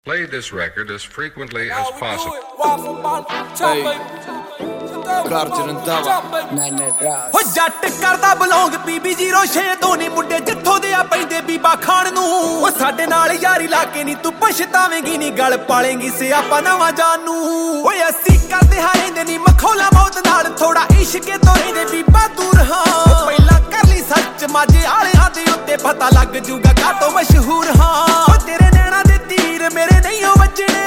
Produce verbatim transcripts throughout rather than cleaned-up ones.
Play this record as frequently as possible. ਹੋ ਜੱਟ ਕਰਦਾ ਬਲੌਂਗ ਪੀਬੀ ਜ਼ੀਰੋ ਛੇ ਤੋਂ ਨੀ ਮੁੰਡੇ ਜਿੱਥੋਂ ਦੇ ਆ ਪੈਂਦੇ ਬੀਬਾ ਖਾਣ ਨੂੰ। ਉਹ ਸਾਡੇ ਨਾਲ ਯਾਰੀ ਲਾ ਕੇ ਨੀ ਤੂੰ ਪਛਤਾਵੇਂਗੀ ਨੀ ਗਲ ਪਾਲੇਂਗੀ ਸਿਆਪਾ ਨਵਾਂ ਜਾਨੂ। ਓਏ ਅਸੀਂ ਕਰਦੇ ਹਾਰੇਂਦੇ ਨੀ ਮਖੌਲਾ ਮੌਤ ਨਾਲ ਥੋੜਾ ਇਸ਼ਕੇ ਤੋਂ ਰਹਿੰਦੇ ਬੀਬਾ ਦੂਰ ਹਾਂ। ਪਹਿਲਾਂ ਕਰ ਲਈ ਸੱਚ ਮਾਝੇ ਆਲਿਆਂ ਦੇ ਉੱਤੇ ਪਤਾ ਲੱਗ ਜੂਗਾ ਕਾਤੋਂ ਮਸ਼ਹੂਰ ਹਾਂ। ਤੇਰੇ ਨੈਣਾ ਦੇ ਤੀਰ ਮੇਰੇ ਨਹੀਂ ਉਹ ਵੱਜਣੇ,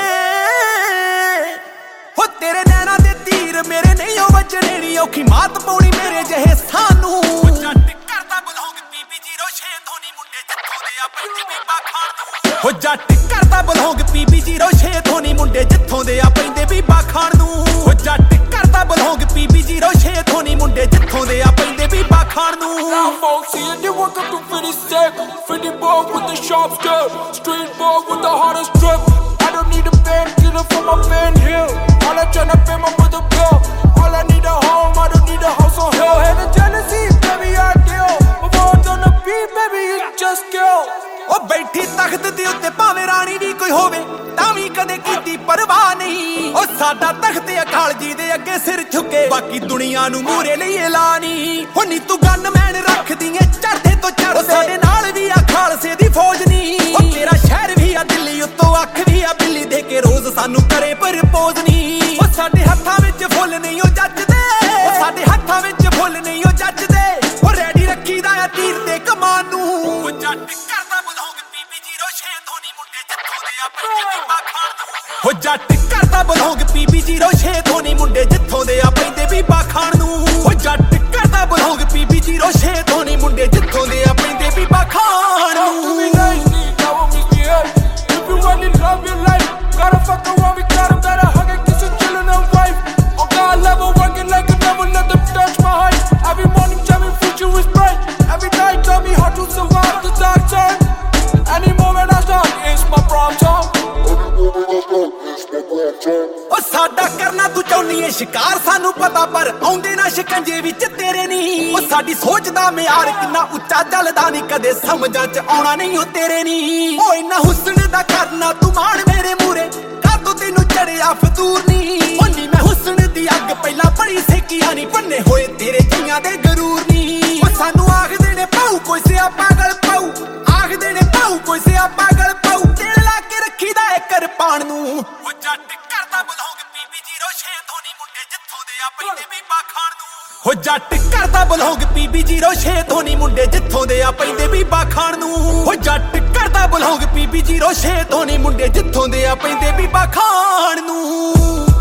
ਹੋ ਤੇਰੇ ਨੈਣਾ ਦੇ ਤੀਰ ਮੇਰੇ ਨਹੀਂ ਉਹ ਵੱਜਣੇ ਨੀ ਔਖੀ ਮਾਤ ਪਾਉਣੀ ਮੇਰੇ ਜਿਹੇ ਸਾਨੂੰ। ਜੱਟ ਕਰਦਾ ਬਲੌਂਗ ਪੀਬੀ ਜ਼ੀਰੋ ਛੇ ਤੋਂ ਨੀ ਮੁੰਡੇ ਜਿੱਥੋਂ ਦੇ ਆ ਪੈਂਦੇ ਬੀਬਾ ਖਾਣ ਨੂੰ। ਹੋ ਜੱਟ ਕਰਦਾ ਬਲੌਂਗ ਪੀਬੀ ਜ਼ੀਰੋ ਛੇ ਤੋਂ ਨੀ ਮੁੰਡੇ ਜਿੱਥੋਂ ਦੇ ਆ ਪੈਂਦੇ ਬੀਬਾ ਖਾਣ ਨੂੰ। ਹੋ ਜੱਟ ਕਰਦਾ ਬਲੌਂਗ ਪੀਬੀ ਜ਼ੀਰੋ ਛੇ ਤੋਂ ਨੀ ਮੁੰਡੇ ਜਿੱਥੋਂ ਦੇ ਆ ਪੈਂਦੇ ਬੀਬਾ ਖਾਣ ਨੂੰ। I don't need a band, get up from my fan hill. All I tryna pay my mother bill. All I need a home, I don't need a house on hill. Had a jealousy, baby, ideal. My mom's on the beat, baby, it's just kill. ਉਹ ਬੈਠੀ ਤਖਤ ਦੇ ਉੱਤੇ ਭਾਵੇਂ ਰਾਣੀ ਵੀ ਕੋਈ ਹੋਵੇ ਤਾਂ ਵੀ ਕਦੇ ਕੀਤੀ ਪਰਵਾਹ ਨਹੀਂ। ਉਹ ਸਾਡਾ ਤਖਤ ਅਕਾਲ ਜੀ ਦੇ ਅੱਗੇ ਸਿਰ ਝੁਕੇ ਬਾਕੀ ਦੁਨੀਆ ਨੂੰ ਮੂਰੇ ਲਈ ਐਲਾਨੀ। ਹੁਣ ਨੀ ਤੂੰ ਗਨ ਮੈਨ ਰੱਖਦੀ ਏ ਚੜ੍ਹਦੇ ਤੋਂ ਚੜ੍ਹਦੇ, ਸਾਡੇ ਨਾਲ ਵੀ ਆ ਖਾਲਸੇ ਦੀ ਫੌਜ ਨੀ। ਉਹ ਤੇਰਾ ਸ਼ਹਿਰ ਵੀ ਆ ਦਿੱਲੀ ਉੱਤੋਂ ਅੱਖ ਵੀ ਆ ਬਿੱਲੀ ਦੇ ਕੇ ਰੋਜ਼ ਸਾਨੂੰ ਕਰੇ ਪ੍ਰਪੋਜ਼ ਨੀ। ਉਹ ਸਾਡੇ ਹੱਥਾਂ ਵਿੱਚ ਫੁੱਲ ਨਹੀਂ ਉਹ ਜੱਜਦੇ, ਉਹ ਸਾਡੇ ਹੱਥਾਂ ਵਿੱਚ ਫੁੱਲ ਨਹੀਂ ਉਹ ਜੱਜਦੇ। ਉਹ ਰੈਡੀ ਰੱਖੀਦਾ ਆ ਤੀਰ ਤੇ ਕਮਾਨ ਨੂੰ। ਉਹ ਜੱਟ ਕਰਦਾ ਬਲੌਂਗ ਪੀਬੀ ਜ਼ੀਰੋ ਛੇ ਤੋਂ ਨੀ ਮੁੰਡੇ ਜਿੱਥੋਂ ਦੇ ਆ ਪੈਂਦੇ ਬੀਬਾ ਖਾਣ ਨੂੰ। ਹੋ ਜੱਟ ਕਰਦਾ ਬਲੌਂਗ ਪੀਬੀ ਜ਼ੀਰੋ ਛੇ ਤੋਂ ਨੀ ਮੁੰਡੇ ਜਿੱਥੋਂ ਦੇ ਆ ਪੈਂਦੇ ਬੀਬਾ ਖਾਣ ਨੂੰ। ਹੋ ਜੱਟ ਕਰਦਾ ਬਲੌਂਗ ਪੀਬੀ ਜ਼ੀਰੋ ਛੇ ਤੋਂ ਨੀ ਮੁੰਡੇ ਜਿੱਥੋਂ ਦੇ ਆ ਪੈਂਦੇ ਬੀਬਾ ਖਾਣ ਨੂੰ। Love your life, gotta fuck around with God, gotta hug and kiss and chillin' and wife. On God level, working like a never let them touch my height. Every morning tell me future is bright, every night tell me how to survive the dark time. Any moment I start, it's my prime time. ਉਹ ਸਾਡਾ ਕਰਨਾ ਤੂੰ ਚਾਹੁੰਦੀ ਏ ਸ਼ਿਕਾਰ ਸਾਨੂੰ ਪਤਾ ਪਰ ਆਉਂਦੇ ਨਾ ਸ਼ਿਕੰਜੇ ਵਿੱਚ ਤੇਰੇ ਨੀ। ਉਹ ਸਾਡੀ ਸੋਚ ਦਾ ਮਿਆਰ ਕਿੰਨਾ ਉੱਚਾ ਚੱਲਦਾ ਨੀ ਕਦੇ ਸਮਝਾਂ ਚ ਆਉਣਾ ਨਹੀਂ ਉਹ ਤੇਰੇ ਨੀ। ਉਹ ਇੰਨਾ ਹੁਸਨ ਦਾ ਕਰਨਾ ਤੂੰ ਮਾਣ ਮੇਰੇ ਮੂਰੇ ਕਾਤੋਂ ਤੈਨੂੰ ਚੜਿਆ ਫਤੂਰ ਨੀ। ਉਹ ਨੀ ਮੈਂ ਹੁਸਨ ਦੀ ਅੱਗ ਪਹਿਲਾਂ ਬੜੀ ਸੇਕੀਆਂ ਨੀ ਬੰਨੇ ਹੋਏ ਤੇਰੇ ਜੀਆਂ ਦੇ ਗਰੂਰ ਨੀ। ਉਹ ਸਾਨੂੰ ਆਖਦੇ ਨੇ ਪਾਉ ਕੋਈ ਸਿਆ ਪਾਗਲ ਪਾਉ, ਆਖਦੇ ਨੇ ਪਾਉ ਕੋਈ ਸਿਆ ਪਾਗਲ ਪਾਉ। ਤੇਲ ਲਾ ਕੇ ਰੱਖੀਦਾ ਏ ਕਿਰਪਾਨ ਨੂੰ। ਉਹ ਜੱਟ ਕਰਦਾ ਬਲੌਂਗ ਪੀਬੀ ਜ਼ੀਰੋ ਛੇ ਤੋਂ ਨੀ ਮੁੰਡੇ ਜਿੱਥੋਂ ਦੇ ਆ ਪੈਂਦੇ ਬੀਬਾ ਖਾਣ ਨੂੰ। ਹੋ ਜੱਟ ਕਰਦਾ ਬਲੌਂਗ ਪੀਬੀ ਜ਼ੀਰੋ ਛੇ ਤੋਂ ਨੀ ਮੁੰਡੇ ਜਿੱਥੋਂ ਦੇ ਆ ਪੈਂਦੇ ਬੀਬਾ ਖਾਣ ਨੂੰ। ਹੋ ਜੱਟ ਕਰਦਾ ਬਲੌਂਗ ਪੀਬੀ ਜ਼ੀਰੋ ਛੇ ਤੋਂ ਨੀ ਮੁੰਡੇ ਜਿੱਥੋਂ ਦੇ ਆ ਪੈਂਦੇ ਬੀਬਾ ਖਾਣ ਨੂੰ।